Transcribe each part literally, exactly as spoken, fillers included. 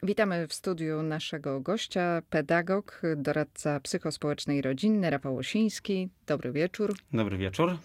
Witamy w studiu naszego gościa, pedagog, doradca psychospołeczny i rodzinny, Rafał Osiński. Dobry wieczór. Dobry wieczór.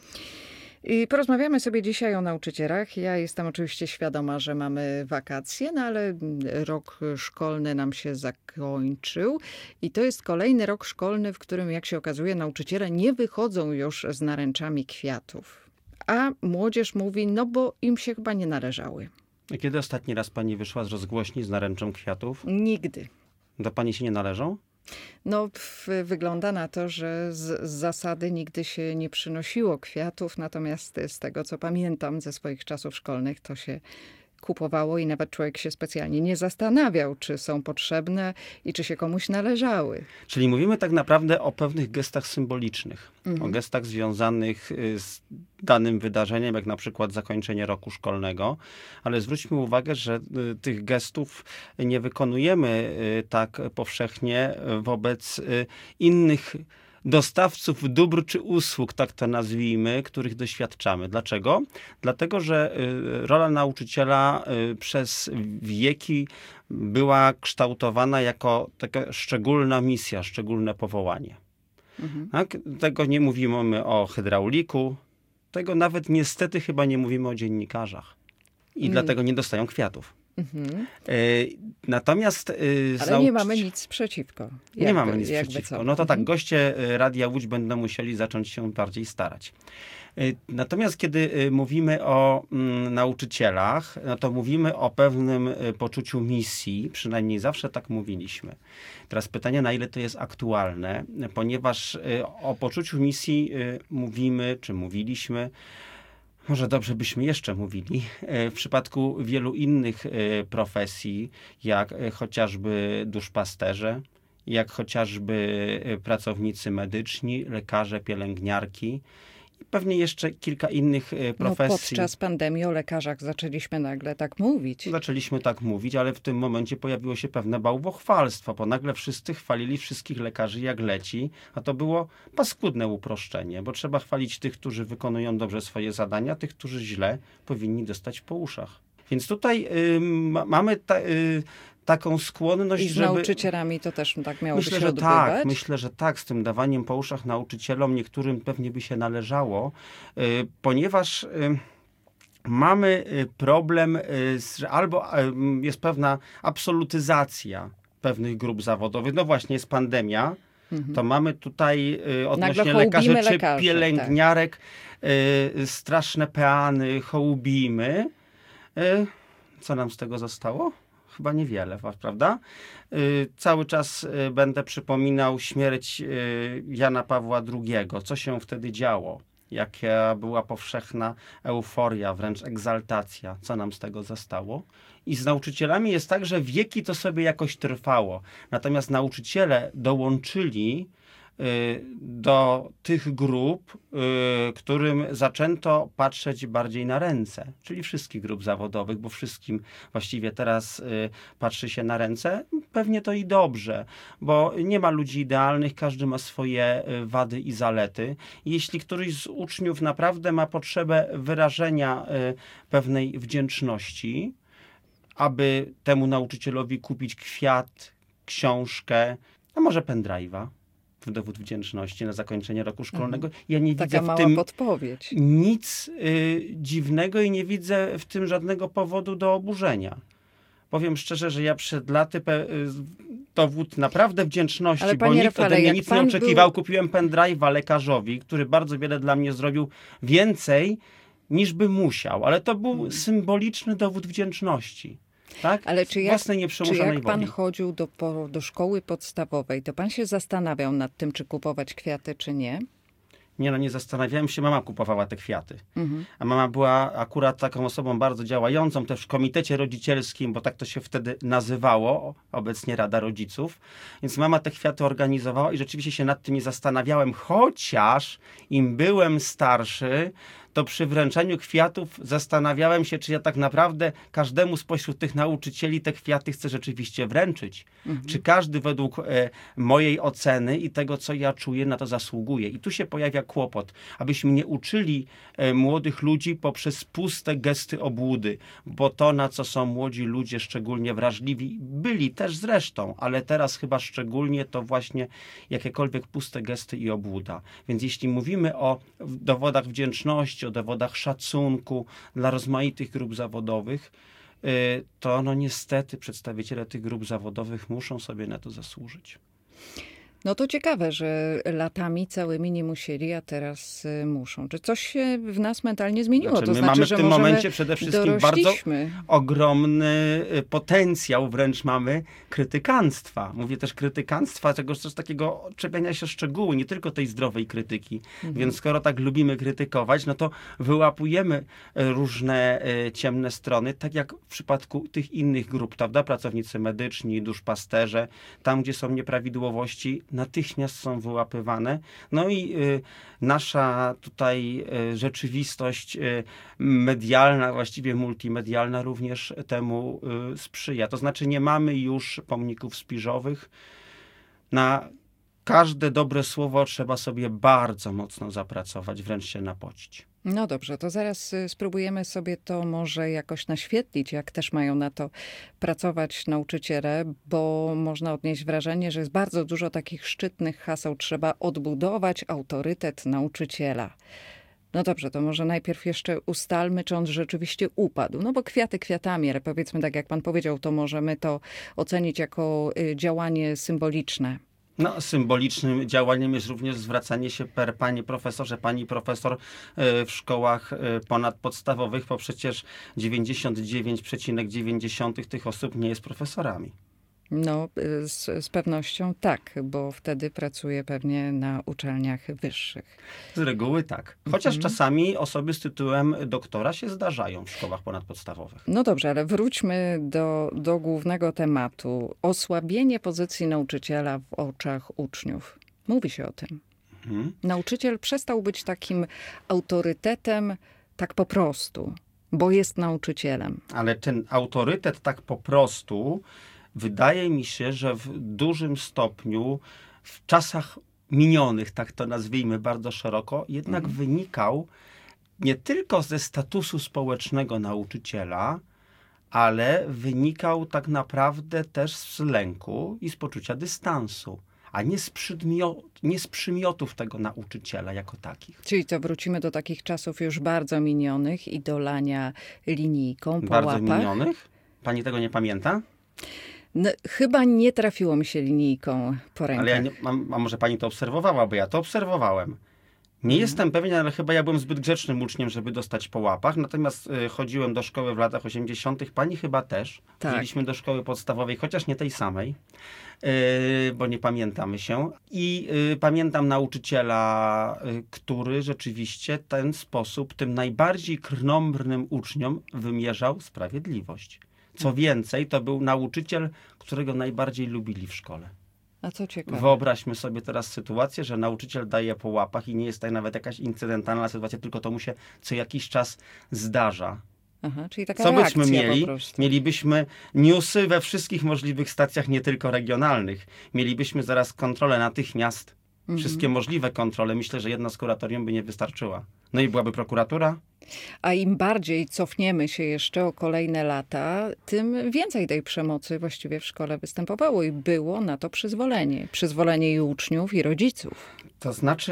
I porozmawiamy sobie dzisiaj o nauczycielach. Ja jestem oczywiście świadoma, że mamy wakacje, no ale rok szkolny nam się zakończył. I to jest kolejny rok szkolny, w którym, jak się okazuje, nauczyciele nie wychodzą już z naręczami kwiatów. A młodzież mówi, no bo im się chyba nie należały. A kiedy ostatni raz pani wyszła z rozgłośni z naręczą kwiatów? Nigdy. Do pani się nie należą? No, w- wygląda na to, że z, z zasady nigdy się nie przynosiło kwiatów, natomiast z tego, co pamiętam ze swoich czasów szkolnych, to się kupowało i nawet człowiek się specjalnie nie zastanawiał, czy są potrzebne i czy się komuś należały. Czyli mówimy tak naprawdę o pewnych gestach symbolicznych. Mhm. O gestach związanych y, z danym wydarzeniem, jak na przykład zakończenie roku szkolnego. Ale zwróćmy uwagę, że y, tych gestów nie wykonujemy y, tak powszechnie y, wobec y, innych dostawców dóbr czy usług, tak to nazwijmy, których doświadczamy. Dlaczego? Dlatego, że y, rola nauczyciela y, przez wieki była kształtowana jako taka szczególna misja, szczególne powołanie. Mhm. Tak? Tego nie mówimy o hydrauliku, tego nawet niestety chyba nie mówimy o dziennikarzach. I Mm. dlatego nie dostają kwiatów. Mhm. Y, natomiast... y, Ale nie nauczyci- mamy nic przeciwko. nie Jakby- mamy nic jakby przeciwko. co. No to tak, Mhm. goście y, Radia Łódź będą musieli zacząć się bardziej starać. Y, Natomiast kiedy y, mówimy o mm, nauczycielach, no to mówimy o pewnym y, poczuciu misji, przynajmniej zawsze tak mówiliśmy. Teraz pytanie, na ile to jest aktualne, ponieważ y, o poczuciu misji y, mówimy, czy mówiliśmy, może dobrze byśmy jeszcze mówili, e, w przypadku wielu innych e, profesji, jak e, chociażby duszpasterze, jak chociażby e, pracownicy medyczni, lekarze, pielęgniarki i pewnie jeszcze kilka innych e, No, profesji. podczas pandemii o lekarzach zaczęliśmy nagle tak mówić. Zaczęliśmy tak mówić, ale w tym momencie pojawiło się pewne bałwochwalstwo, bo nagle wszyscy chwalili wszystkich lekarzy jak leci, a to było paskudne uproszczenie, bo trzeba chwalić tych, którzy wykonują dobrze swoje zadania, tych, którzy źle powinni dostać po uszach. Więc tutaj y, ma, mamy ta, y, taką skłonność, I z żeby... nauczycielami to też tak miało Myślę, się że odbywać. tak, myślę, że tak, z tym dawaniem po uszach nauczycielom, niektórym pewnie by się należało, y, ponieważ... Y, Mamy y, problem, y, z, że albo y, jest pewna absolutyzacja pewnych grup zawodowych. No właśnie, jest pandemia. Mhm. To mamy tutaj y, odnośnie hołbimy lekarzy czy lekarzy, pielęgniarek y, straszne peany, hołbimy. Y, co nam z tego zostało? Chyba niewiele, prawda? Y, cały czas y, będę przypominał śmierć y, Jana Pawła drugiego. Co się wtedy działo? Jaka była powszechna euforia, wręcz egzaltacja. Co nam z tego zostało? I z nauczycielami jest tak, że wieki to sobie jakoś trwało. Natomiast nauczyciele dołączyli y, do tych grup, y, którym zaczęto patrzeć bardziej na ręce, czyli wszystkich grup zawodowych, bo wszystkim właściwie teraz y, patrzy się na ręce. Pewnie to i dobrze, bo nie ma ludzi idealnych, każdy ma swoje y, wady i zalety. I jeśli któryś z uczniów naprawdę ma potrzebę wyrażenia y, pewnej wdzięczności, aby temu nauczycielowi kupić kwiat, książkę, a może pendrive'a w dowód wdzięczności na zakończenie roku szkolnego. Ja nie Taka widzę w mała tym podpowiedź. nic y, dziwnego i nie widzę w tym żadnego powodu do oburzenia. Powiem szczerze, że ja przed laty pe, y, dowód naprawdę wdzięczności, Ale bo panie nikt Rafale, ode mnie jak nic nie pan oczekiwał. był- Kupiłem pendrive'a lekarzowi, który bardzo wiele dla mnie zrobił, więcej niż by musiał. Ale to był Hmm. symboliczny dowód wdzięczności. Tak? Ale czy jak, Własnej czy nieprzemuszonej jak pan woli. chodził do, po, do szkoły podstawowej, to pan się zastanawiał nad tym, czy kupować kwiaty, czy nie? Nie no, nie zastanawiałem się, mama kupowała te kwiaty. Mhm. A mama była akurat taką osobą bardzo działającą też w komitecie rodzicielskim, bo tak to się wtedy nazywało, obecnie Rada Rodziców. Więc mama te kwiaty organizowała i rzeczywiście się nad tym nie zastanawiałem, chociaż im byłem starszy, to przy wręczeniu kwiatów zastanawiałem się, czy ja tak naprawdę każdemu spośród tych nauczycieli te kwiaty chcę rzeczywiście wręczyć. Mhm. Czy każdy według e, mojej oceny i tego, co ja czuję, na to zasługuje. I tu się pojawia kłopot, abyśmy nie uczyli e, młodych ludzi poprzez puste gesty obłudy, bo to, na co są młodzi ludzie szczególnie wrażliwi, byli też zresztą, ale teraz chyba szczególnie to właśnie jakiekolwiek puste gesty i obłuda. Więc jeśli mówimy o dowodach wdzięczności, o dowodach szacunku dla rozmaitych grup zawodowych, to no niestety przedstawiciele tych grup zawodowych muszą sobie na to zasłużyć. No to ciekawe, że latami całymi nie musieli, a teraz y, muszą. Czy coś się w nas mentalnie zmieniło? Znaczy, to my znaczy, mamy w że tym możemy momencie przede wszystkim bardzo dorośliśmy. ogromny potencjał, wręcz mamy krytykanstwa. Mówię też krytykanstwa, czegoś też takiego czepiania się szczegółu, nie tylko tej zdrowej krytyki. Mhm. Więc skoro tak lubimy krytykować, no to wyłapujemy różne e, ciemne strony, tak jak w przypadku tych innych grup, prawda? Pracownicy medyczni, duszpasterze, tam gdzie są nieprawidłowości, natychmiast są wyłapywane. No i y, nasza tutaj y, rzeczywistość y, medialna, właściwie multimedialna również temu y, sprzyja. To znaczy nie mamy już pomników spiżowych. Na każde dobre słowo trzeba sobie bardzo mocno zapracować, wręcz się napocić. No dobrze, to zaraz spróbujemy sobie to może jakoś naświetlić, jak też mają na to pracować nauczyciele, bo można odnieść wrażenie, że jest bardzo dużo takich szczytnych haseł. Trzeba odbudować autorytet nauczyciela. No dobrze, to może najpierw jeszcze ustalmy, czy on rzeczywiście upadł. No bo kwiaty kwiatami, ale powiedzmy tak jak pan powiedział, to możemy to ocenić jako działanie symboliczne. No, symbolicznym działaniem jest również zwracanie się per panie profesorze, pani profesor w szkołach ponadpodstawowych, bo przecież dziewięćdziesiąt dziewięć przecinek dziewięć tych osób nie jest profesorami. No, z, z pewnością tak, bo wtedy pracuje pewnie na uczelniach wyższych. Z reguły tak. Chociaż Mhm. czasami osoby z tytułem doktora się zdarzają w szkołach ponadpodstawowych. No dobrze, ale wróćmy do, do głównego tematu. Osłabienie pozycji nauczyciela w oczach uczniów. Mówi się o tym. Mhm. Nauczyciel przestał być takim autorytetem tak po prostu, bo jest nauczycielem. Ale ten autorytet tak po prostu... Wydaje mi się, że w dużym stopniu w czasach minionych, tak to nazwijmy bardzo szeroko, jednak mm. wynikał nie tylko ze statusu społecznego nauczyciela, ale wynikał tak naprawdę też z lęku i z poczucia dystansu, a nie z, przymio- nie z przymiotów tego nauczyciela jako takich. Czyli to wrócimy do takich czasów już bardzo minionych i do lania linijką po Bardzo łapach. minionych? Pani tego nie pamięta? No, chyba nie trafiło mi się linijką po rękach. Ale ja nie, a, a może pani to obserwowała, bo ja to obserwowałem. Nie mhm. jestem pewien, ale chyba ja byłem zbyt grzecznym uczniem, żeby dostać po łapach. Natomiast y, chodziłem do szkoły w latach osiemdziesiątych. Pani chyba też. Tak. Chodziliśmy do szkoły podstawowej, chociaż nie tej samej, y, bo nie pamiętamy się. I y, pamiętam nauczyciela, y, który rzeczywiście w ten sposób tym najbardziej krnąbrnym uczniom wymierzał sprawiedliwość. Co więcej, to był nauczyciel, którego najbardziej lubili w szkole. A co ciekawe. Wyobraźmy sobie teraz sytuację, że nauczyciel daje po łapach i nie jest to nawet jakaś incydentalna sytuacja, tylko to mu się co jakiś czas zdarza. Aha, czyli taka Co reakcja byśmy mieli? Po prostu. Mielibyśmy newsy we wszystkich możliwych stacjach, nie tylko regionalnych. Mielibyśmy zaraz kontrolę natychmiast. Mhm. Wszystkie możliwe kontrole. Myślę, że jedna z kuratorium by nie wystarczyła. No i byłaby prokuratura. A im bardziej cofniemy się jeszcze o kolejne lata, tym więcej tej przemocy właściwie w szkole występowało i było na to przyzwolenie. Przyzwolenie i uczniów, i rodziców. To znaczy,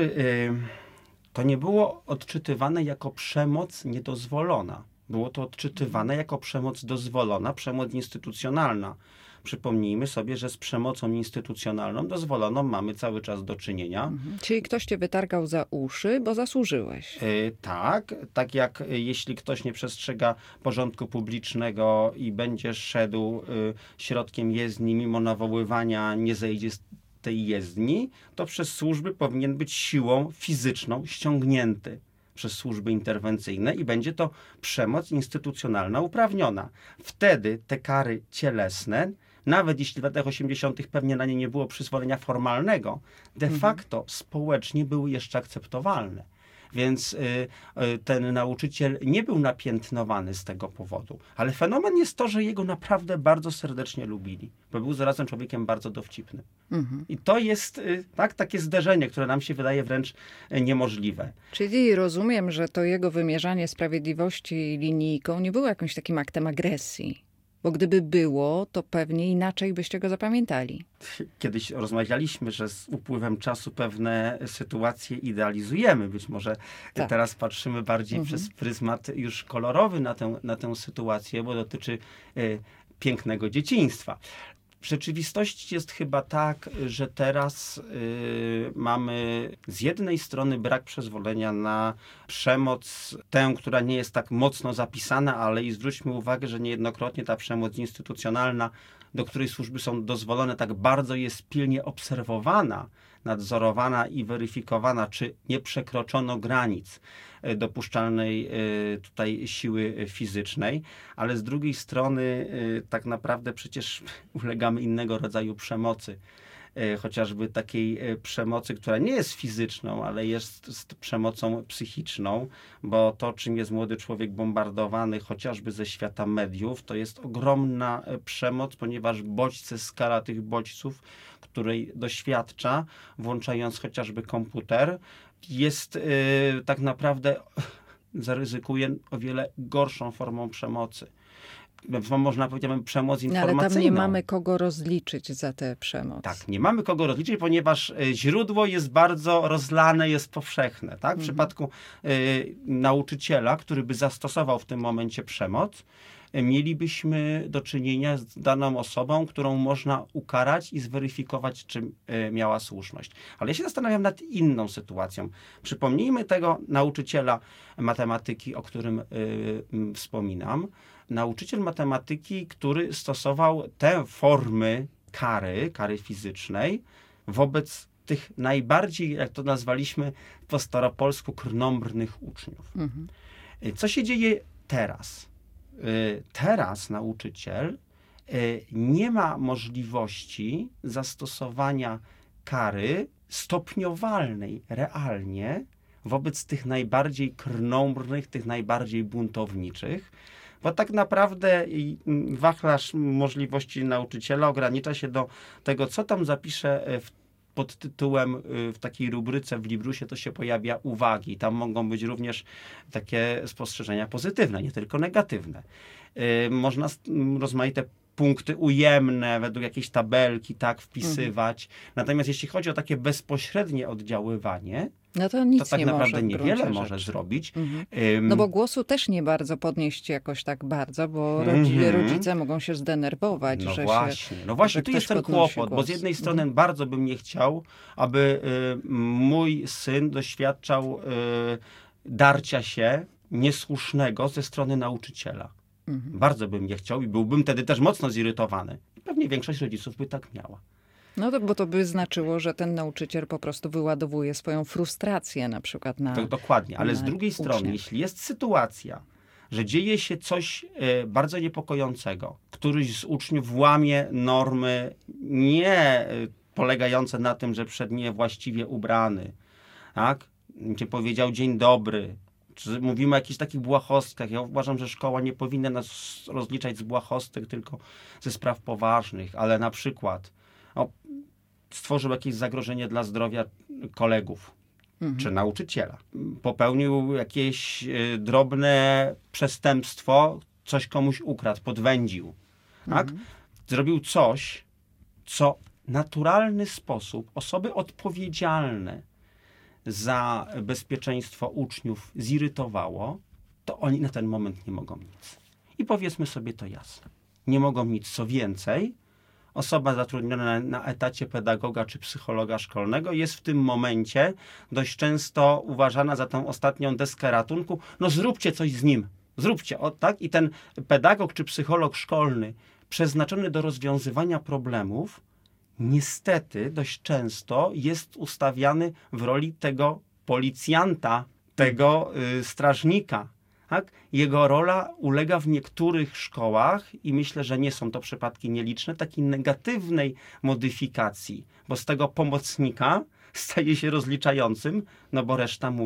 yy, to nie było odczytywane jako przemoc niedozwolona. Było to odczytywane jako przemoc dozwolona, przemoc instytucjonalna. Przypomnijmy sobie, że z przemocą instytucjonalną dozwoloną mamy cały czas do czynienia. Mhm. Czyli ktoś cię wytargał za uszy, bo zasłużyłeś. Yy, tak, tak jak yy, jeśli ktoś nie przestrzega porządku publicznego i będzie szedł yy, środkiem jezdni, mimo nawoływania nie zejdzie z tej jezdni, to przez służby powinien być siłą fizyczną ściągnięty przez służby interwencyjne i będzie to przemoc instytucjonalna uprawniona. Wtedy te kary cielesne, nawet jeśli w latach osiemdziesiątych pewnie na nie nie było przyzwolenia formalnego, de facto społecznie były jeszcze akceptowalne. Więc y, y, ten nauczyciel nie był napiętnowany z tego powodu. Ale fenomen jest to, że jego naprawdę bardzo serdecznie lubili, bo był zarazem człowiekiem bardzo dowcipnym. Mhm. I to jest y, tak, takie zderzenie, które nam się wydaje wręcz y, niemożliwe. Czyli rozumiem, że to jego wymierzanie sprawiedliwości linijką nie było jakimś takim aktem agresji. Bo gdyby było, to pewnie inaczej byście go zapamiętali. Kiedyś rozmawialiśmy, że z upływem czasu pewne sytuacje idealizujemy. Być może Tak. teraz patrzymy bardziej Mhm. przez pryzmat już kolorowy na tę, na tę sytuację, bo dotyczy y, pięknego dzieciństwa. W rzeczywistości jest chyba tak, że teraz y, mamy z jednej strony brak przyzwolenia na przemoc, tę, która nie jest tak mocno zapisana, ale i zwróćmy uwagę, że niejednokrotnie ta przemoc instytucjonalna, do której służby są dozwolone, tak bardzo jest pilnie obserwowana, nadzorowana i weryfikowana, czy nie przekroczono granic y, dopuszczalnej y, tutaj siły fizycznej, ale z drugiej strony y, tak naprawdę przecież ulegamy innego rodzaju przemocy. Y, chociażby takiej y, przemocy, która nie jest fizyczną, ale jest z przemocą psychiczną, bo to, czym jest młody człowiek bombardowany chociażby ze świata mediów, to jest ogromna y, przemoc, ponieważ bodźce, skala tych bodźców, której doświadcza, włączając chociażby komputer, jest y, tak naprawdę, zaryzykuję, o wiele gorszą formą przemocy. Można powiedzieć, przemoc No, informacyjną. ale tam nie mamy kogo rozliczyć za tę przemoc. Tak, nie mamy kogo rozliczyć, ponieważ y, źródło jest bardzo rozlane, jest powszechne. Tak? W Mhm. przypadku y, nauczyciela, który by zastosował w tym momencie przemoc, y, mielibyśmy do czynienia z daną osobą, którą można ukarać i zweryfikować, czy y, miała słuszność. Ale ja się zastanawiam nad inną sytuacją. Przypomnijmy tego nauczyciela matematyki, o którym y, y, wspominam. Nauczyciel matematyki, który stosował te formy kary, kary fizycznej wobec tych najbardziej, jak to nazwaliśmy po staropolsku, krnąbrnych uczniów. Mhm. Co się dzieje teraz? Teraz nauczyciel nie ma możliwości zastosowania kary stopniowalnej realnie wobec tych najbardziej krnąbrnych, tych najbardziej buntowniczych, bo tak naprawdę wachlarz możliwości nauczyciela ogranicza się do tego, co tam zapisze w, pod tytułem, w takiej rubryce w Librusie to się pojawia uwagi. Tam mogą być również takie spostrzeżenia pozytywne, nie tylko negatywne. Można rozmaite punkty ujemne według jakiejś tabelki tak wpisywać. Mhm. Natomiast jeśli chodzi o takie bezpośrednie oddziaływanie, no to nic to tak nie naprawdę może niewiele może zrobić. Mhm. Um, no bo głosu też nie bardzo podnieść jakoś tak bardzo, bo rodzi, mhm. rodzice mogą się zdenerwować. No że właśnie, się, no właśnie, że tu jest ktoś ten podnosi kłopot, głos. bo z jednej strony Mhm. bardzo bym nie chciał, aby y, mój syn doświadczał y, darcia się niesłusznego ze strony nauczyciela. Mhm. Bardzo bym nie chciał i byłbym wtedy też mocno zirytowany. I pewnie większość rodziców by tak miała. No to, bo to by znaczyło, że ten nauczyciel po prostu wyładowuje swoją frustrację na przykład na... To, dokładnie, ale z drugiej uczniach. strony, jeśli jest sytuacja, że dzieje się coś e, bardzo niepokojącego, któryś z uczniów łamie normy nie e, polegające na tym, że przed niewłaściwie ubrany, tak? Gdzie powiedział dzień dobry, czy mówimy o jakichś takich błahostkach. Ja uważam, że szkoła nie powinna nas rozliczać z błahostek, tylko ze spraw poważnych, ale na przykład o, stworzył jakieś zagrożenie dla zdrowia kolegów mhm. czy nauczyciela. Popełnił jakieś y, drobne przestępstwo, coś komuś ukradł, podwędził. Tak? Mhm. Zrobił coś, co w naturalny sposób osoby odpowiedzialne za bezpieczeństwo uczniów zirytowało, to oni na ten moment nie mogą nic. I powiedzmy sobie to jasno. Nie mogą nic. Co więcej, osoba zatrudniona na, na etacie pedagoga czy psychologa szkolnego jest w tym momencie dość często uważana za tą ostatnią deskę ratunku. No zróbcie coś z nim. Zróbcie. O, tak? I ten pedagog czy psycholog szkolny przeznaczony do rozwiązywania problemów niestety dość często jest ustawiany w roli tego policjanta, tego y, strażnika. Tak? Jego rola ulega w niektórych szkołach, i myślę, że nie są to przypadki nieliczne, takiej negatywnej modyfikacji, bo z tego pomocnika staje się rozliczającym, no bo reszta mówi,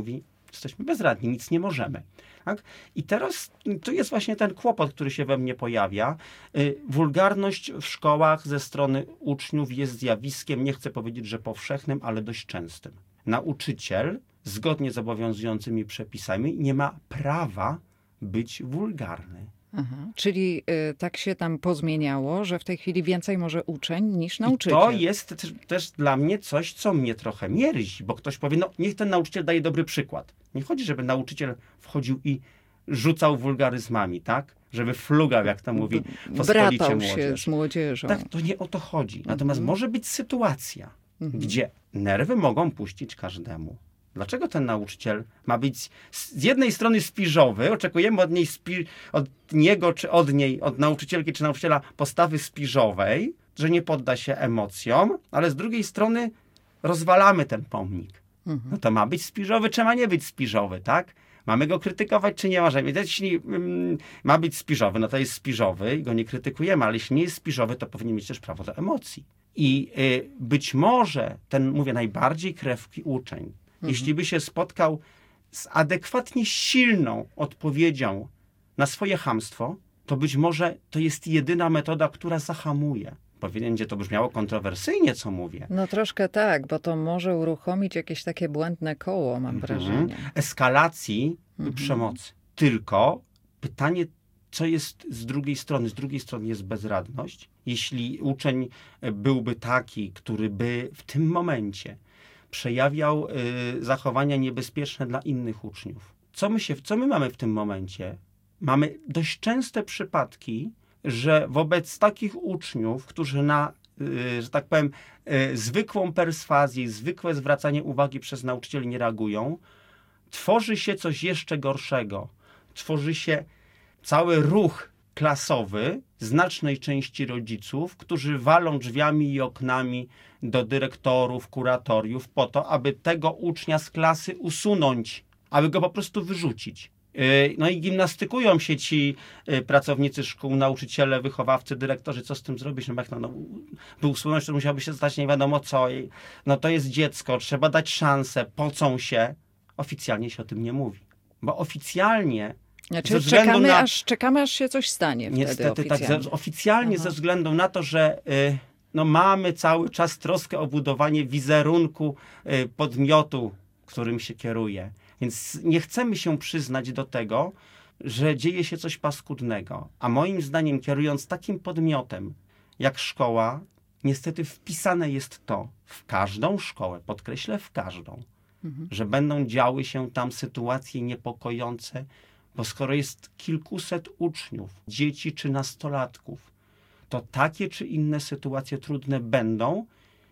Jesteśmy bezradni, nic nie możemy. Tak? I teraz tu jest właśnie ten kłopot, który się we mnie pojawia. Y, wulgarność w szkołach ze strony uczniów jest zjawiskiem, nie chcę powiedzieć, że powszechnym, ale dość częstym. Nauczyciel, zgodnie z obowiązującymi przepisami, nie ma prawa być wulgarny. Aha. Czyli y, tak się tam pozmieniało, że w tej chwili więcej może uczeń niż nauczyciel. I to jest też, też dla mnie coś, co mnie trochę mierzi, bo ktoś powie, no niech ten nauczyciel daje dobry przykład. Nie chodzi, żeby nauczyciel wchodził i rzucał wulgaryzmami, tak? Żeby flugał, jak to mówi pospolicie Bratał młodzież. się z młodzieżą. Tak, to nie o to chodzi. Natomiast Mhm. może być sytuacja, Mhm. gdzie nerwy mogą puścić każdemu. Dlaczego ten nauczyciel ma być z jednej strony spiżowy, oczekujemy od niej spi, od niego czy od niej, od nauczycielki czy nauczyciela postawy spiżowej, że nie podda się emocjom, ale z drugiej strony rozwalamy ten pomnik. Mhm. No to ma być spiżowy, czy ma nie być spiżowy, tak? Mamy go krytykować, czy nie możemy? Jeśli mm, ma być spiżowy, no to jest spiżowy i go nie krytykujemy, ale jeśli nie jest spiżowy, to powinien mieć też prawo do emocji. I y, być może ten, mówię, najbardziej krewki uczeń, mhm. jeśli by się spotkał z adekwatnie silną odpowiedzią na swoje chamstwo, to być może to jest jedyna metoda, która zahamuje. Będzie to brzmiało kontrowersyjnie, co mówię. No troszkę tak, bo to może uruchomić jakieś takie błędne koło, mam Mhm. wrażenie. Eskalacji Mhm. przemocy. Tylko pytanie, co jest z drugiej strony? Z drugiej strony jest bezradność. Jeśli uczeń byłby taki, który by w tym momencie przejawiał y, zachowania niebezpieczne dla innych uczniów. Co my, się, co my mamy w tym momencie? Mamy dość częste przypadki, że wobec takich uczniów, którzy na, y, że tak powiem, y, zwykłą perswazję, zwykłe zwracanie uwagi przez nauczycieli nie reagują, tworzy się coś jeszcze gorszego. Tworzy się cały ruch klasowy znacznej części rodziców, którzy walą drzwiami i oknami do dyrektorów, kuratoriów po to, aby tego ucznia z klasy usunąć, aby go po prostu wyrzucić. No i gimnastykują się ci pracownicy szkół, nauczyciele, wychowawcy, dyrektorzy, co z tym zrobić? No jak no, no, by usunąć, to musiałoby się stać nie wiadomo co. No to jest dziecko, trzeba dać szansę, pocą się. Oficjalnie się o tym nie mówi. Bo oficjalnie Znaczy, ze względu czekamy, na... aż, czekamy, aż się coś stanie wtedy Niestety tak, oficjalnie. ze, oficjalnie Aha. ze względu na to, że y, no, mamy cały czas troskę o budowanie wizerunku y, podmiotu, którym się kieruje. Więc nie chcemy się przyznać do tego, że dzieje się coś paskudnego. A moim zdaniem, kierując takim podmiotem jak szkoła, niestety wpisane jest to w każdą szkołę, podkreślę w każdą, mhm. że będą działy się tam sytuacje niepokojące, bo skoro jest kilkuset uczniów, dzieci czy nastolatków, to takie czy inne sytuacje trudne będą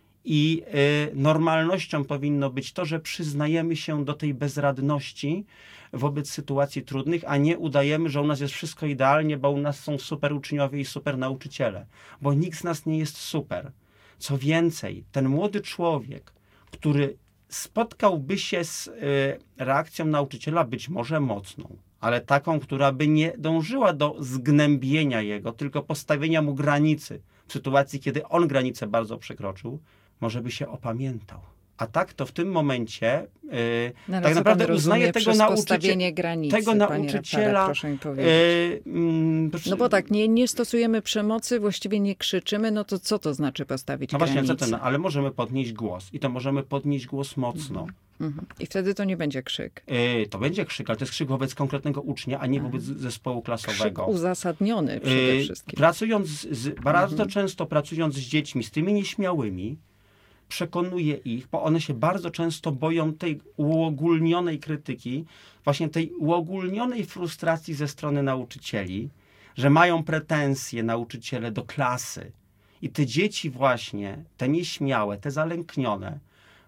i y, normalnością powinno być to, że przyznajemy się do tej bezradności wobec sytuacji trudnych, a nie udajemy, że u nas jest wszystko idealnie, bo u nas są super uczniowie i super nauczyciele. Bo nikt z nas nie jest super. Co więcej, ten młody człowiek, który spotkałby się z y, reakcją nauczyciela, być może mocną, ale taką, która by nie dążyła do zgnębienia jego, tylko postawienia mu granicy. W sytuacji, kiedy on granicę bardzo przekroczył, może by się opamiętał. A tak to w tym momencie yy, no, tak naprawdę uznaje tego, nauczyciela, granicy, tego nauczyciela. Rafale, proszę mi Yy, mm, no bo tak, nie, nie stosujemy przemocy, właściwie nie krzyczymy, no to co to znaczy postawić no granicę? właśnie, co to, no, ale możemy podnieść głos i to możemy podnieść głos mocno. Mhm. I wtedy to nie będzie krzyk. Yy, to będzie krzyk, ale to jest krzyk wobec konkretnego ucznia, a nie wobec zespołu klasowego. Krzyk uzasadniony przede yy, wszystkim. Pracując z, bardzo mhm. często pracując z dziećmi, z tymi nieśmiałymi, przekonuje ich, bo one się bardzo często boją tej uogólnionej krytyki, właśnie tej uogólnionej frustracji ze strony nauczycieli, że mają pretensje nauczyciele do klasy. I te dzieci właśnie, te nieśmiałe, te zalęknione,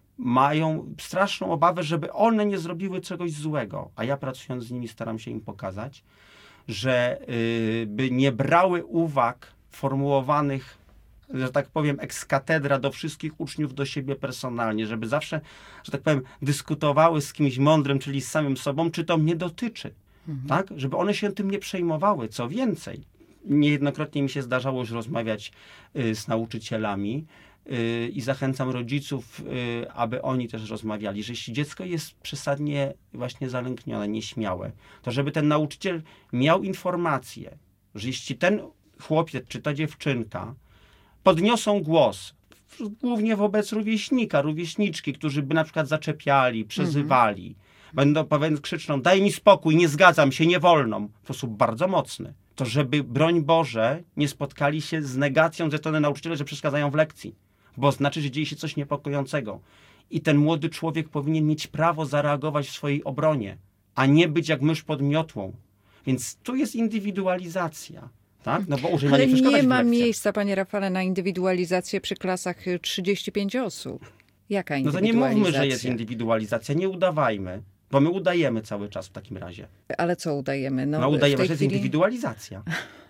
mają straszną obawę, żeby one nie zrobiły czegoś złego. A ja pracując z nimi staram się im pokazać, że yy, by nie brały uwag formułowanych, że tak powiem, ex cathedra do wszystkich uczniów, do siebie personalnie, żeby zawsze, że tak powiem, dyskutowały z kimś mądrym, czyli z samym sobą, czy to mnie dotyczy, mhm. tak? Żeby one się tym nie przejmowały. Co więcej, niejednokrotnie mi się zdarzało już rozmawiać y, z nauczycielami, yy, i zachęcam rodziców, yy, aby oni też rozmawiali, że jeśli dziecko jest przesadnie właśnie zalęknione, nieśmiałe, to żeby ten nauczyciel miał informację, że jeśli ten chłopiec czy ta dziewczynka podniosą głos, głównie wobec rówieśnika, rówieśniczki, którzy by na przykład zaczepiali, przezywali, mhm. będą powiedz, krzyczą, daj mi spokój, nie zgadzam się, nie wolno, w sposób bardzo mocny, to żeby, broń Boże, nie spotkali się z negacją ze strony nauczyciela, że przeszkadzają w lekcji, bo znaczy, że dzieje się coś niepokojącego. I ten młody człowiek powinien mieć prawo zareagować w swojej obronie, a nie być jak mysz pod miotłą. Więc tu jest indywidualizacja. Tak? No bo ale nie, nie ma miejsca, panie Rafale, na indywidualizację przy klasach trzydzieści pięć osób. Jaka indywidualizacja? No to nie mówmy, że jest indywidualizacja. Nie udawajmy, bo my udajemy cały czas w takim razie. Ale co udajemy? No, no udajemy, że jest chwili... indywidualizacja.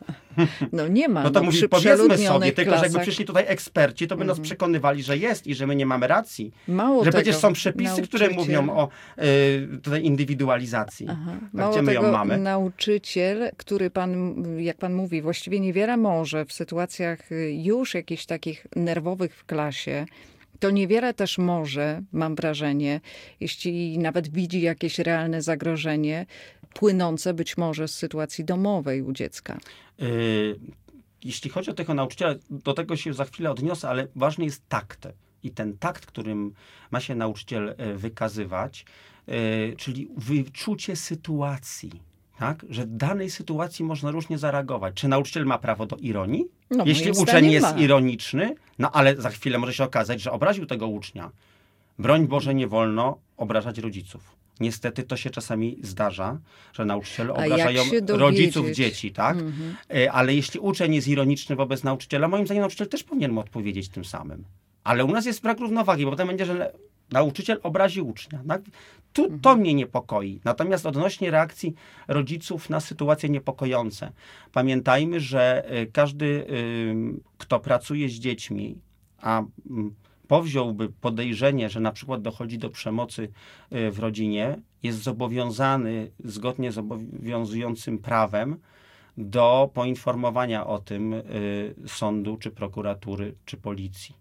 No nie ma. No to no, mówi, przy powiedzmy sobie, tylko klasach... że jakby przyszli tutaj eksperci, to by nas mm. przekonywali, że jest i że my nie mamy racji. Mało że tego, przecież są przepisy, nauczyciel... które mówią o y, tutaj indywidualizacji. Aha. A gdzie my ją mamy? Nauczyciel, który pan, jak pan mówi, właściwie niewiele może w sytuacjach już jakichś takich nerwowych w klasie, to niewiele też może, mam wrażenie, jeśli nawet widzi jakieś realne zagrożenie, płynące być może z sytuacji domowej u dziecka. Yy, jeśli chodzi o tego nauczyciela, do tego się za chwilę odniosę, ale ważny jest takt. I ten takt, którym ma się nauczyciel wykazywać, yy, czyli wyczucie sytuacji. Tak? Że w danej sytuacji można różnie zareagować. Czy nauczyciel ma prawo do ironii? No, jeśli uczeń jest ma. ironiczny, no ale za chwilę może się okazać, że obraził tego ucznia. Broń Boże, nie wolno obrażać rodziców. Niestety to się czasami zdarza, że nauczyciele obrażają rodziców dzieci, tak? Mhm. Ale jeśli uczeń jest ironiczny wobec nauczyciela, moim zdaniem nauczyciel też powinien mu odpowiedzieć tym samym. Ale u nas jest brak równowagi, bo potem będzie, że nauczyciel obrazi ucznia. Tak? Tu, to mhm. mnie niepokoi. Natomiast odnośnie reakcji rodziców na sytuacje niepokojące. Pamiętajmy, że każdy, kto pracuje z dziećmi, a powziąłby podejrzenie, że na przykład dochodzi do przemocy w rodzinie, jest zobowiązany zgodnie z obowiązującym prawem do poinformowania o tym sądu, czy prokuratury, czy policji.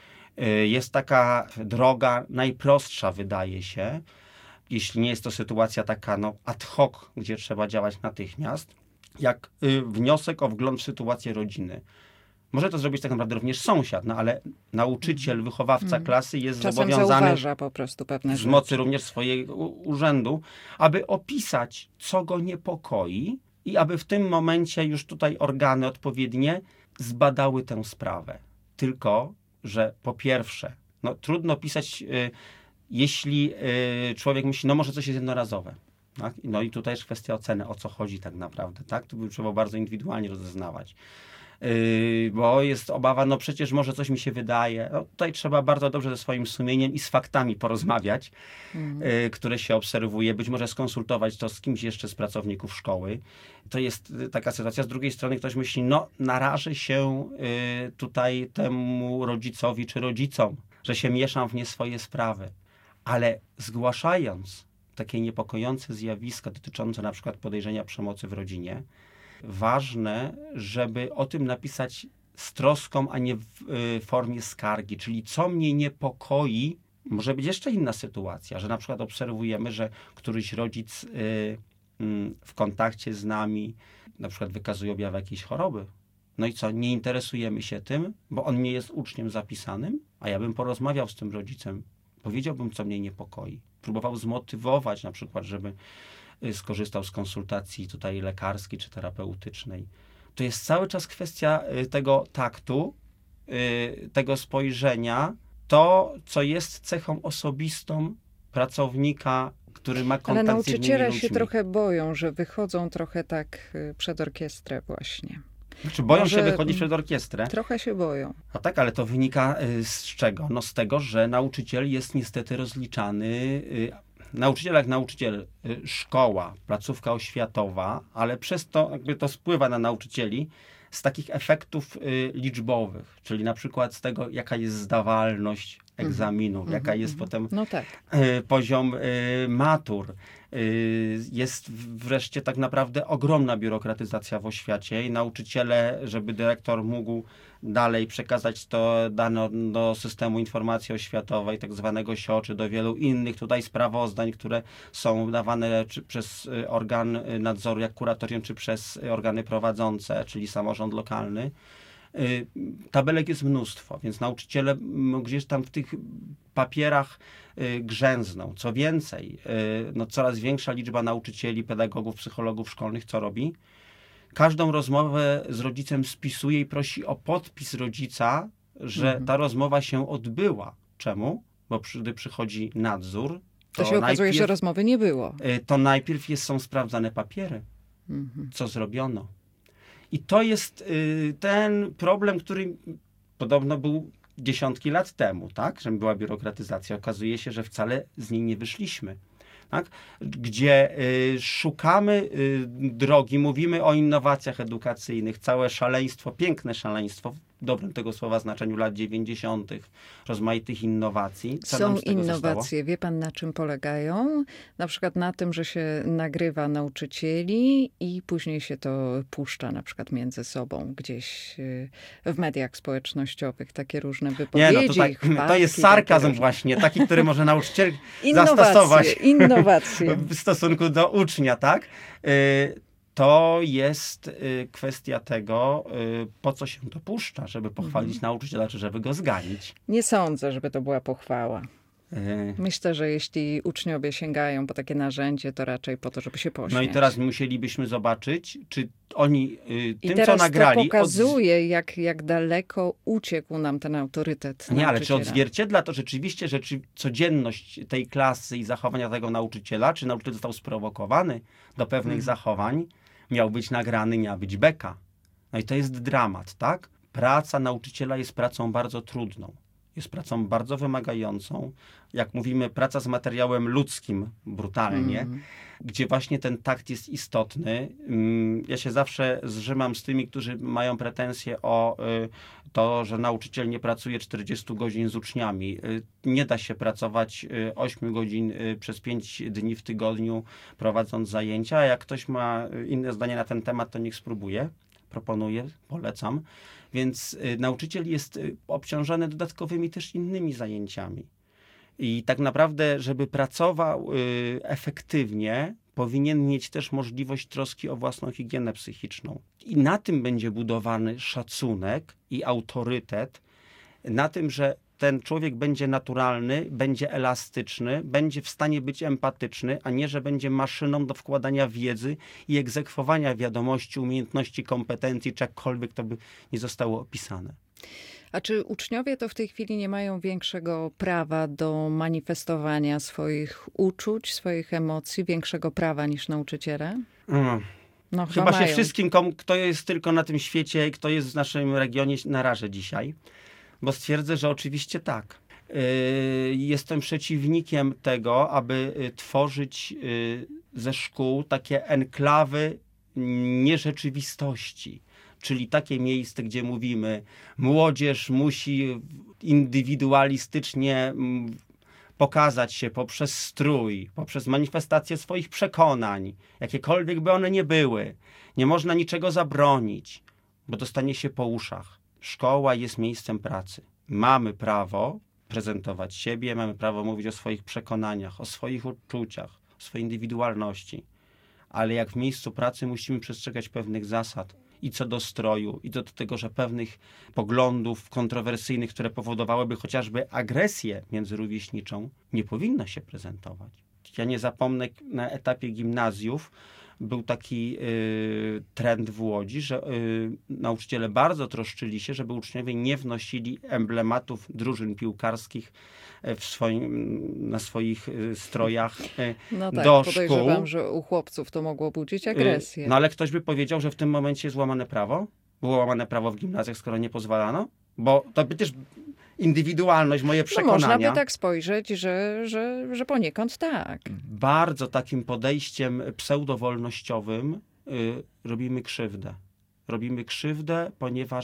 Jest taka droga najprostsza, wydaje się, jeśli nie jest to sytuacja taka no, ad hoc, gdzie trzeba działać natychmiast, jak wniosek o wgląd w sytuację rodziny. Może to zrobić tak naprawdę również sąsiad, no ale nauczyciel, wychowawca mm. klasy jest Czasem zobowiązany zauważa po prostu pewne z mocy rzeczy. również swojego urzędu, aby opisać, co go niepokoi i aby w tym momencie już tutaj organy odpowiednie zbadały tę sprawę. Tylko, że po pierwsze, no trudno pisać, y, jeśli y, człowiek myśli, no może coś jest jednorazowe. Tak? No i tutaj jest kwestia oceny, o co chodzi tak naprawdę. Tak? Tu by trzeba bardzo indywidualnie rozeznawać. Yy, bo jest obawa, no przecież może coś mi się wydaje. No, tutaj trzeba bardzo dobrze ze swoim sumieniem i z faktami porozmawiać, mm. yy, które się obserwuje. Być może skonsultować to z kimś jeszcze z pracowników szkoły. To jest taka sytuacja. Z drugiej strony ktoś myśli, no narażę się yy, tutaj temu rodzicowi czy rodzicom, że się mieszam w nie swoje sprawy. Ale zgłaszając takie niepokojące zjawiska dotyczące na przykład podejrzenia przemocy w rodzinie, ważne, żeby o tym napisać z troską, a nie w y, formie skargi. Czyli co mnie niepokoi, może być jeszcze inna sytuacja, że na przykład obserwujemy, że któryś rodzic y, y, w kontakcie z nami na przykład wykazuje objawy jakiejś choroby. No i co, nie interesujemy się tym, bo on nie jest uczniem zapisanym, a ja bym porozmawiał z tym rodzicem, powiedziałbym, co mnie niepokoi. Próbował zmotywować na przykład, żeby skorzystał z konsultacji tutaj lekarskiej czy terapeutycznej. To jest cały czas kwestia tego taktu, tego spojrzenia, to, co jest cechą osobistą pracownika, który ma kontakt z innymi ludźmi. Ale nauczyciele się trochę boją, że wychodzą trochę tak przed orkiestrę właśnie. Znaczy boją Może się wychodzić przed orkiestrę? Trochę się boją. No tak, ale to wynika z czego? No z tego, że nauczyciel jest niestety rozliczany... Nauczyciel jak nauczyciel, szkoła, placówka oświatowa, ale przez to jakby to spływa na nauczycieli z takich efektów liczbowych, czyli na przykład z tego, jaka jest zdawalność egzaminu, Mhm. jaka Mhm. jest Mhm. potem No tak. e, poziom e, matur. E, Jest wreszcie tak naprawdę ogromna biurokratyzacja w oświacie i nauczyciele, żeby dyrektor mógł dalej przekazać to dane do systemu informacji oświatowej, tak zwanego S I O, czy do wielu innych tutaj sprawozdań, które są dawane czy przez y, organ y, nadzoru, jak kuratorium, czy przez y, organy prowadzące, czyli samorząd lokalny. Y, Tabelek jest mnóstwo, więc nauczyciele m, gdzieś tam w tych papierach y, grzęzną. Co więcej, y, no coraz większa liczba nauczycieli, pedagogów, psychologów szkolnych co robi? Każdą rozmowę z rodzicem spisuje i prosi o podpis rodzica, że Mhm. ta rozmowa się odbyła. Czemu? Bo przy, gdy przychodzi nadzór, To to, się okazuje, najpierw, że rozmowy nie było. y, to najpierw jest, są sprawdzane papiery, Mhm. co zrobiono. I to jest y, ten problem, który podobno był dziesiątki lat temu, tak? Że była biurokratyzacja. Okazuje się, że wcale z niej nie wyszliśmy. Tak? Gdzie y, szukamy y, drogi, mówimy o innowacjach edukacyjnych, całe szaleństwo, piękne szaleństwo, w dobrym tego słowa znaczeniu lat dziewięćdziesiątych, rozmaitych innowacji. Co Są nam z tego innowacje. zostało? Wie pan, na czym polegają? Na przykład na tym, że się nagrywa nauczycieli i później się to puszcza na przykład między sobą gdzieś y, w mediach społecznościowych. Takie różne Nie, wypowiedzi, no tutaj, to chwałki, jest takie sarkazm różne. właśnie, taki, który może nauczyciel Innowacje, zastosować innowacje. w stosunku do ucznia, tak? Y, To jest y, kwestia tego, y, po co się to puszcza, żeby pochwalić nauczyciela, czy żeby go zganić. Nie sądzę, żeby to była pochwała. Y, Myślę, że jeśli uczniowie sięgają po takie narzędzie, to raczej po to, żeby się pośmiać. No i teraz musielibyśmy zobaczyć, czy oni y, I tym, teraz co nagrali... to pokazuje, jak, jak daleko uciekł nam ten autorytet Nie, ale czy nauczyciela. odzwierciedla to rzeczywiście rzeczy, codzienność tej klasy i zachowania tego nauczyciela? Czy nauczyciel został sprowokowany do pewnych Mhm. zachowań? Miał być nagrany, miała być beka. No i to jest dramat, tak? Praca nauczyciela jest pracą bardzo trudną. Jest pracą bardzo wymagającą. Jak mówimy, praca z materiałem ludzkim brutalnie, Mhm. gdzie właśnie ten takt jest istotny. Mm, Ja się zawsze zrzymam z tymi, którzy mają pretensje o y, to, że nauczyciel nie pracuje czterdzieści godzin z uczniami. Y, Nie da się pracować y, osiem godzin y, przez pięć dni w tygodniu, prowadząc zajęcia. A jak ktoś ma y, inne zdanie na ten temat, to niech spróbuje. Proponuję, polecam. Więc y, nauczyciel jest y, obciążony dodatkowymi też innymi zajęciami. I tak naprawdę, żeby pracował y, efektywnie, powinien mieć też możliwość troski o własną higienę psychiczną. I na tym będzie budowany szacunek i autorytet, na tym, że ten człowiek będzie naturalny, będzie elastyczny, będzie w stanie być empatyczny, a nie, że będzie maszyną do wkładania wiedzy i egzekwowania wiadomości, umiejętności, kompetencji, czy jakkolwiek to by nie zostało opisane. A czy uczniowie to w tej chwili nie mają większego prawa do manifestowania swoich uczuć, swoich emocji, większego prawa niż nauczyciele? Mm. No, Chyba się mają. wszystkim, komu, kto jest tylko na tym świecie, kto jest w naszym regionie, narażę dzisiaj, bo stwierdzę, że oczywiście tak. Yy, Jestem przeciwnikiem tego, aby y, tworzyć y, ze szkół takie enklawy nierzeczywistości. Czyli takie miejsce, gdzie mówimy, młodzież musi indywidualistycznie mm, pokazać się poprzez strój, poprzez manifestację swoich przekonań, jakiekolwiek by one nie były. Nie można niczego zabronić, bo dostanie się po uszach. Szkoła jest miejscem pracy. Mamy prawo prezentować siebie, mamy prawo mówić o swoich przekonaniach, o swoich uczuciach, o swojej indywidualności. Ale jak w miejscu pracy musimy przestrzegać pewnych zasad i co do stroju, i do tego, że pewnych poglądów kontrowersyjnych, które powodowałyby chociażby agresję międzyrówieśniczą, nie powinno się prezentować. Ja nie zapomnę, na etapie gimnazjów był taki y, trend w Łodzi, że y, nauczyciele bardzo troszczyli się, żeby uczniowie nie wnosili emblematów drużyn piłkarskich w swoim, na swoich y, strojach y, No tak, do podejrzewam, szkół. że u chłopców to mogło budzić Y, agresję. No ale ktoś by powiedział, że w tym momencie jest łamane prawo? Było łamane prawo w gimnazjach, skoro nie pozwalano? Bo to przecież indywidualność, moje No przekonania. można by tak spojrzeć, że, że, że poniekąd tak. Bardzo takim podejściem pseudowolnościowym y, robimy krzywdę. Robimy krzywdę, ponieważ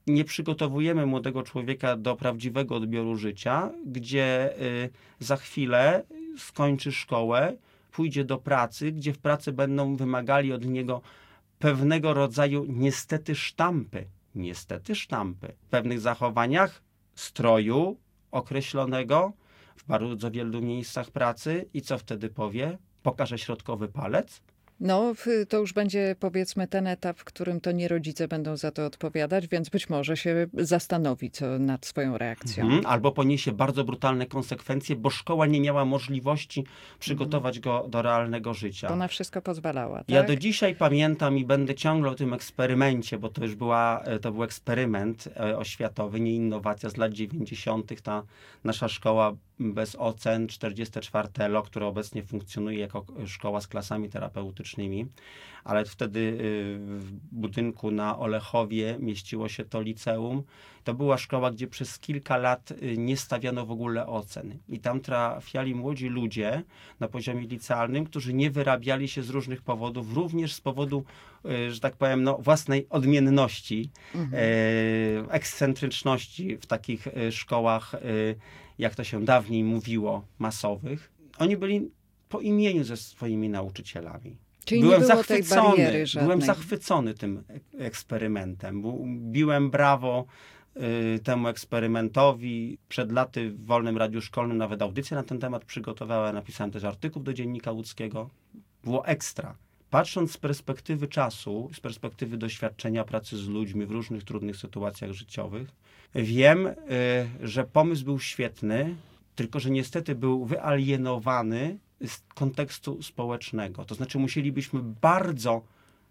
nie przygotowujemy młodego człowieka do prawdziwego odbioru życia, gdzie y, za chwilę skończy szkołę, pójdzie do pracy, gdzie w pracy będą wymagali od niego pewnego rodzaju niestety sztampy, niestety sztampy, w pewnych zachowaniach, stroju określonego w bardzo wielu miejscach pracy i co wtedy powie? Pokaże środkowy palec? No, w- to już będzie powiedzmy ten etap, w którym to nie rodzice będą za to odpowiadać, więc być może się zastanowi co nad swoją reakcją. Mhm. Albo poniesie bardzo brutalne konsekwencje, bo szkoła nie miała możliwości przygotować go do realnego życia. Bo na wszystko pozwalała, tak? Ja do dzisiaj pamiętam i będę ciągle o tym eksperymencie, bo to już była, to był eksperyment e, oświatowy, nie innowacja z lat dziewięćdziesiątych. Ta nasza szkoła bez ocen, czterdzieste czwarte E L O, które obecnie funkcjonuje jako szkoła z klasami terapeutycznymi, ale wtedy y, w budynku na Olechowie mieściło się to liceum. To była szkoła, gdzie przez kilka lat y, nie stawiano w ogóle ocen. I tam trafiali młodzi ludzie na poziomie licealnym, którzy nie wyrabiali się z różnych powodów, również z powodu, y, że tak powiem, no, własnej odmienności, Mhm. e, ekscentryczności w takich y, szkołach, y, jak to się dawniej mówiło, masowych. Oni byli po imieniu ze swoimi nauczycielami. Czyli Byłem nie było tej zachwycony, bariery żadnej. byłem zachwycony tym ek- eksperymentem. Bu- Biłem brawo y, temu eksperymentowi. Przed laty w Wolnym Radiu Szkolnym nawet audycję na ten temat przygotowałem. Napisałem też artykuł do Dziennika Łódzkiego. Było ekstra. Patrząc z perspektywy czasu, z perspektywy doświadczenia pracy z ludźmi w różnych trudnych sytuacjach życiowych, wiem, y, że pomysł był świetny, tylko że niestety był wyalienowany z kontekstu społecznego. To znaczy musielibyśmy bardzo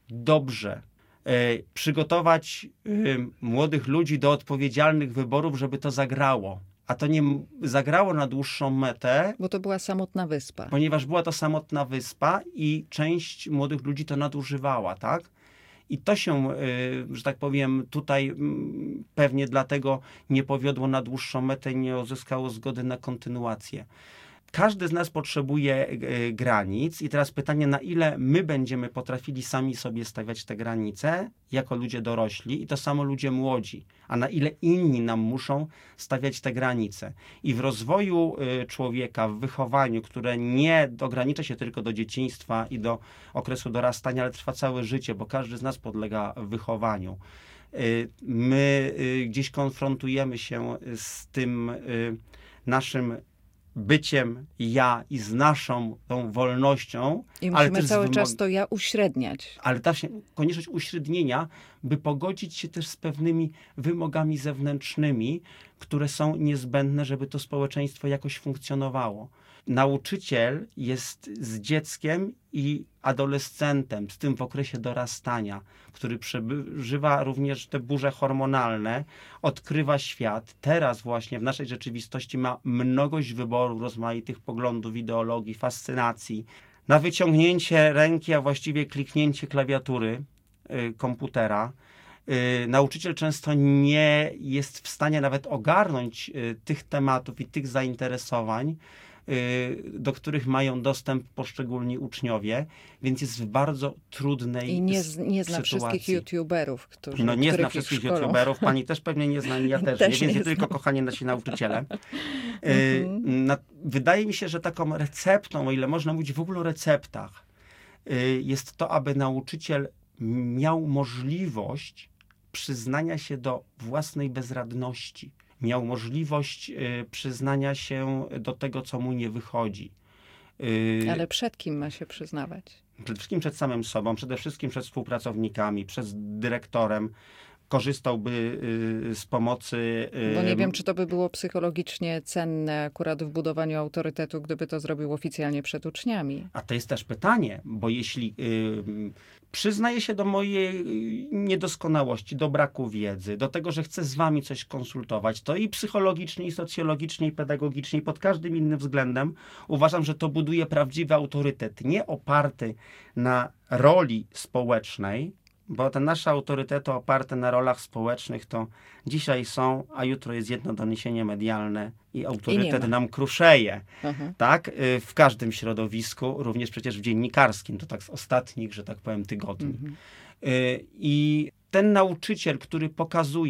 dobrze e, przygotować e, młodych ludzi do odpowiedzialnych wyborów, żeby to zagrało. A to nie m- zagrało na dłuższą metę, Bo to była samotna wyspa. ponieważ była to samotna wyspa i część młodych ludzi to nadużywała, tak? I to się, y, że tak powiem, tutaj mm, pewnie dlatego nie powiodło na dłuższą metę i nie uzyskało zgody na kontynuację. Każdy z nas potrzebuje y, granic i teraz pytanie, na ile my będziemy potrafili sami sobie stawiać te granice jako ludzie dorośli i to samo ludzie młodzi, a na ile inni nam muszą stawiać te granice. I w rozwoju y, człowieka, w wychowaniu, które nie ogranicza się tylko do dzieciństwa i do okresu dorastania, ale trwa całe życie, bo każdy z nas podlega wychowaniu. Y, My y, gdzieś konfrontujemy się z tym y, naszym byciem ja i z naszą tą wolnością, I ale musimy też z cały wymog- czas to ja uśredniać. ale ta się, konieczność uśrednienia, by pogodzić się też z pewnymi wymogami zewnętrznymi, które są niezbędne, żeby to społeczeństwo jakoś funkcjonowało. Nauczyciel jest z dzieckiem i adolescentem, z tym w okresie dorastania, który przeżywa również te burze hormonalne, odkrywa świat. Teraz właśnie w naszej rzeczywistości ma mnogość wyboru, rozmaitych poglądów, ideologii, fascynacji. Na wyciągnięcie ręki, a właściwie kliknięcie klawiatury y, komputera, y, nauczyciel często nie jest w stanie nawet ogarnąć y, tych tematów i tych zainteresowań, y, do których mają dostęp poszczególni uczniowie, więc jest w bardzo trudnej I nie, z- nie zna sytuacji. wszystkich youtuberów, którzy No nie których zna ich wszystkich szkolą. youtuberów, pani też pewnie nie zna, ja też, Też nie, więc nie nie tylko znam. kochani nasi nauczyciele. Y, Mhm. na, wydaje mi się, że taką receptą, o ile można mówić w ogóle o receptach, y, jest to, aby nauczyciel miał możliwość przyznania się do własnej bezradności. Miał możliwość y, przyznania się do tego, co mu nie wychodzi. Y, Ale przed kim ma się przyznawać? Przede wszystkim przed samym sobą, przede wszystkim przed współpracownikami, przed dyrektorem. Korzystałby y, z pomocy... y, Bo nie wiem, czy to by było psychologicznie cenne akurat w budowaniu autorytetu, gdyby to zrobił oficjalnie przed uczniami. A to jest też pytanie, bo jeśli y, przyznaję się do mojej y, niedoskonałości, do braku wiedzy, do tego, że chcę z wami coś konsultować, to i psychologicznie, i socjologicznie, i pedagogicznie, i pod każdym innym względem uważam, że to buduje prawdziwy autorytet, nie oparty na roli społecznej, bo te nasze autorytety oparte na rolach społecznych to dzisiaj są, a jutro jest jedno doniesienie medialne i autorytet ma. nam kruszeje. Aha. Tak? Y, W każdym środowisku, również przecież w dziennikarskim, to tak z ostatnich, że tak powiem, tygodni. Mhm. Y, I ten nauczyciel, który pokazuje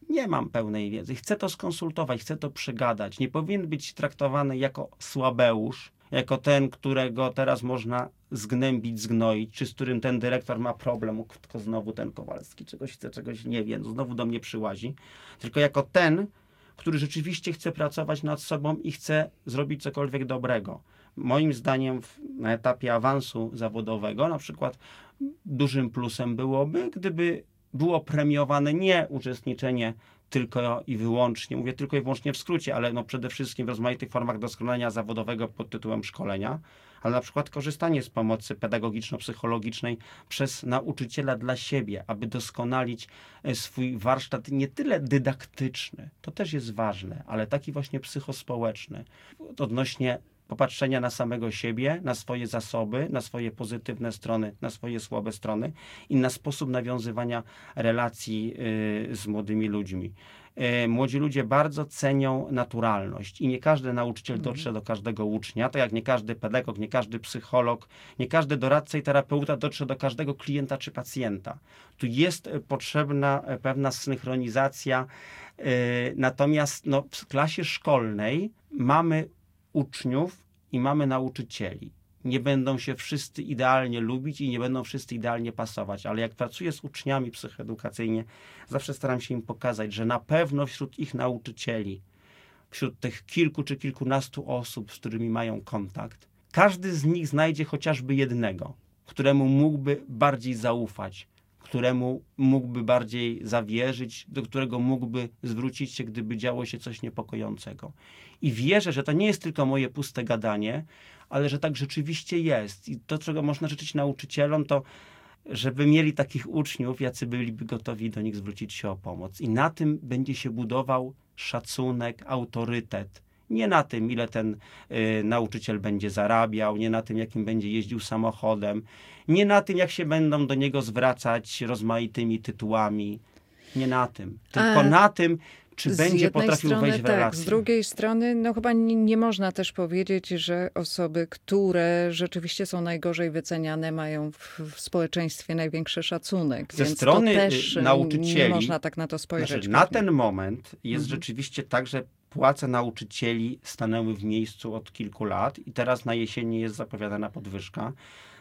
nie mam pełnej wiedzy, chcę to skonsultować, chcę to przegadać. Nie powinien być traktowany jako słabeusz, jako ten, którego teraz można zgnębić, zgnoić, czy z którym ten dyrektor ma problem, tylko znowu ten Kowalski czegoś chce, czegoś nie wie, znowu do mnie przyłazi, tylko jako ten, który rzeczywiście chce pracować nad sobą i chce zrobić cokolwiek dobrego. Moim zdaniem w, na etapie awansu zawodowego na przykład dużym plusem byłoby, gdyby było premiowane nie uczestniczenie tylko i wyłącznie, mówię tylko i wyłącznie w skrócie, ale no przede wszystkim w rozmaitych formach doskonalenia zawodowego pod tytułem szkolenia, ale na przykład korzystanie z pomocy pedagogiczno-psychologicznej przez nauczyciela dla siebie, aby doskonalić swój warsztat nie tyle dydaktyczny, to też jest ważne, ale taki właśnie psychospołeczny, odnośnie popatrzenia na samego siebie, na swoje zasoby, na swoje pozytywne strony, na swoje słabe strony i na sposób nawiązywania relacji y, z młodymi ludźmi. Y, młodzi ludzie bardzo cenią naturalność i nie każdy nauczyciel dotrze do każdego ucznia, tak jak nie każdy pedagog, nie każdy psycholog, nie każdy doradca i terapeuta dotrze do każdego klienta czy pacjenta. Tu jest y, potrzebna y, pewna synchronizacja, y, natomiast no, w klasie szkolnej mamy uczniów i mamy nauczycieli. Nie będą się wszyscy idealnie lubić i nie będą wszyscy idealnie pasować, ale jak pracuję z uczniami psychoedukacyjnie, zawsze staram się im pokazać, że na pewno wśród ich nauczycieli, wśród tych kilku czy kilkunastu osób, z którymi mają kontakt, każdy z nich znajdzie chociażby jednego, któremu mógłby bardziej zaufać, któremu mógłby bardziej zawierzyć, do którego mógłby zwrócić się, gdyby działo się coś niepokojącego. I wierzę, że to nie jest tylko moje puste gadanie, ale że tak rzeczywiście jest. I to, czego można życzyć nauczycielom, to żeby mieli takich uczniów, jacy byliby gotowi do nich zwrócić się o pomoc. I na tym będzie się budował szacunek, autorytet. Nie na tym, ile ten y, nauczyciel będzie zarabiał, nie na tym, jakim będzie jeździł samochodem, nie na tym, jak się będą do niego zwracać rozmaitymi tytułami. Nie na tym. Tylko A na tym, czy z będzie jednej potrafił strony wejść w tak, relację. z drugiej strony no chyba nie, nie można też powiedzieć, że osoby, które rzeczywiście są najgorzej wyceniane, mają w, w społeczeństwie największy szacunek. Ze Więc strony to też nauczycieli, nie można tak na to spojrzeć. Znaczy, na pewnie. ten moment jest Mhm. rzeczywiście tak, że płace nauczycieli stanęły w miejscu od kilku lat i teraz na jesieni jest zapowiadana podwyżka.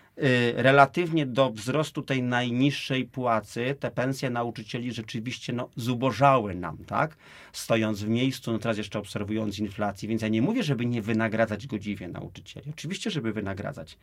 Y, Relatywnie do wzrostu tej najniższej płacy, te pensje nauczycieli rzeczywiście no, zubożały nam, tak? Stojąc w miejscu, no teraz jeszcze obserwując inflację, więc ja nie mówię, żeby nie wynagradzać godziwie nauczycieli. Oczywiście, żeby wynagradzać.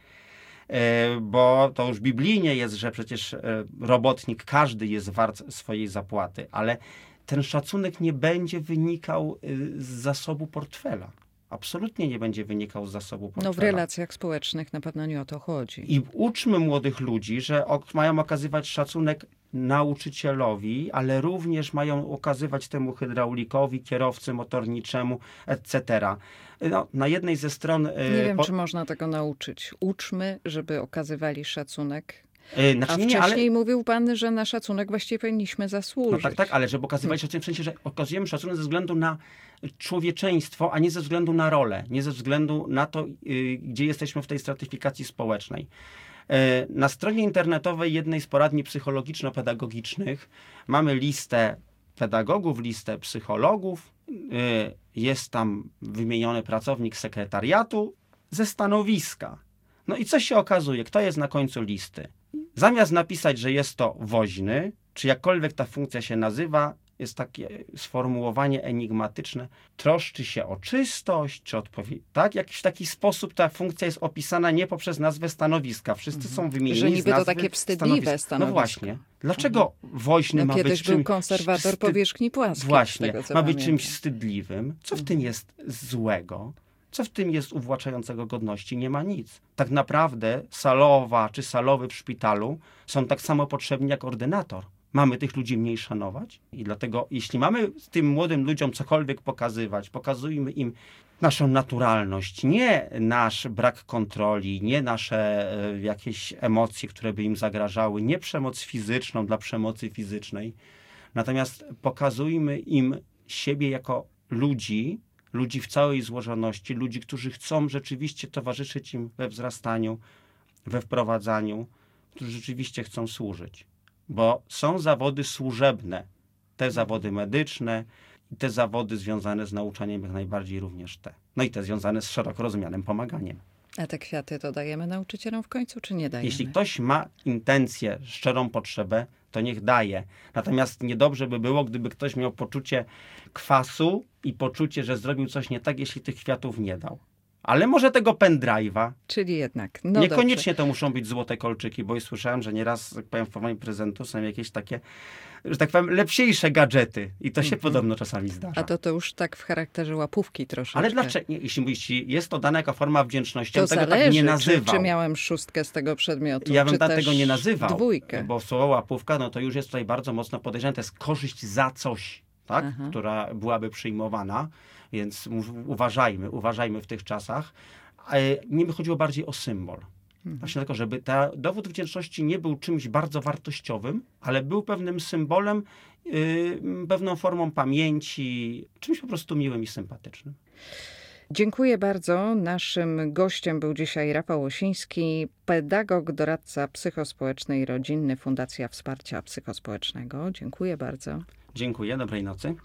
E, Bo to już biblijnie jest, że przecież e, robotnik każdy jest wart swojej zapłaty, ale ten szacunek nie będzie wynikał y, z zasobu portfela. Absolutnie nie będzie wynikał z zasobu portfela. No w relacjach społecznych na pewno nie o to chodzi. I uczmy młodych ludzi, że ok- mają okazywać szacunek nauczycielowi, ale również mają okazywać temu hydraulikowi, kierowcy motorniczemu, et cetera. No, na jednej ze stron... y, Nie wiem, po- czy można tego nauczyć. Uczmy, żeby okazywali szacunek. y, znaczy, A nie, nie, ale... wcześniej mówił pan, że na szacunek właściwie powinniśmy zasłużyć. No tak, tak, ale żeby okazywać szacunek, w sensie, że okazujemy szacunek ze względu na człowieczeństwo, a nie ze względu na rolę, nie ze względu na to, yy, gdzie jesteśmy w tej stratyfikacji społecznej. Yy, na stronie internetowej jednej z poradni psychologiczno-pedagogicznych mamy listę pedagogów, listę psychologów, yy, jest tam wymieniony pracownik sekretariatu ze stanowiska. No i co się okazuje? Kto jest na końcu listy? Zamiast napisać, że jest to woźny, czy jakkolwiek ta funkcja się nazywa, jest takie sformułowanie enigmatyczne, troszczy się o czystość, czy odpowiedź. Tak? Jakiś taki sposób ta funkcja jest opisana nie poprzez nazwę stanowiska. Wszyscy są wymienieni Że niby z to nazwy takie wstydliwe stanowiska. stanowisko. No właśnie. Dlaczego woźny No, ma kiedyś być był czymś konserwator wstyd- powierzchni płaskiej. z Właśnie, tego, co ma być pamiętam. czymś wstydliwym. Co w tym jest złego? Co w tym jest uwłaczającego godności? Nie ma nic. Tak naprawdę salowa czy salowy w szpitalu są tak samo potrzebni jak ordynator. Mamy tych ludzi mniej szanować i dlatego jeśli mamy tym młodym ludziom cokolwiek pokazywać, pokazujmy im naszą naturalność, nie nasz brak kontroli, nie nasze e, jakieś emocje, które by im zagrażały, nie przemoc fizyczną dla przemocy fizycznej. Natomiast pokazujmy im siebie jako ludzi, ludzi w całej złożoności, ludzi, którzy chcą rzeczywiście towarzyszyć im we wzrastaniu, we wprowadzaniu, którzy rzeczywiście chcą służyć. Bo są zawody służebne, Te zawody medyczne i te zawody związane z nauczaniem jak najbardziej również te. No i te związane z szeroko rozumianym pomaganiem. A te kwiaty to dajemy nauczycielom w końcu, czy nie dajemy? Jeśli ktoś ma intencję, szczerą potrzebę, to niech daje. Natomiast niedobrze by było, gdyby ktoś miał poczucie kwasu i poczucie, że zrobił coś nie tak, jeśli tych kwiatów nie dał. Ale może tego pendrive'a. Czyli jednak. No Niekoniecznie dobrze. to muszą być złote kolczyki, bo już słyszałem, że nieraz, jak powiem, w formie prezentu są jakieś takie, że tak powiem, lepsiejsze gadżety. I to się podobno czasami zdarza. A to to już tak w charakterze łapówki troszeczkę. Ale dlaczego? Nie, jeśli, jeśli jest to dane jako forma wdzięczności, To ja bym tego zależy, tak nie czy, nazywał. czy miałem szóstkę z tego przedmiotu, Ja bym czy tak też tego nie nazywał, dwójkę. bo słowo łapówka, no to już jest tutaj bardzo mocno podejrzane. To jest korzyść za coś, tak? Aha. Która byłaby przyjmowana, więc mów- uważajmy, uważajmy w tych czasach. E, Mnie by chodziło bardziej o symbol. Mhm. Właśnie tylko, żeby ten dowód wdzięczności nie był czymś bardzo wartościowym, ale był pewnym symbolem, yy, pewną formą pamięci, czymś po prostu miłym i sympatycznym. Dziękuję bardzo. Naszym gościem był dzisiaj Rafał Osiński, pedagog, doradca psychospołeczny i rodzinny, Fundacja Wsparcia Psychospołecznego. Dziękuję bardzo. Dziękuję, dobrej nocy.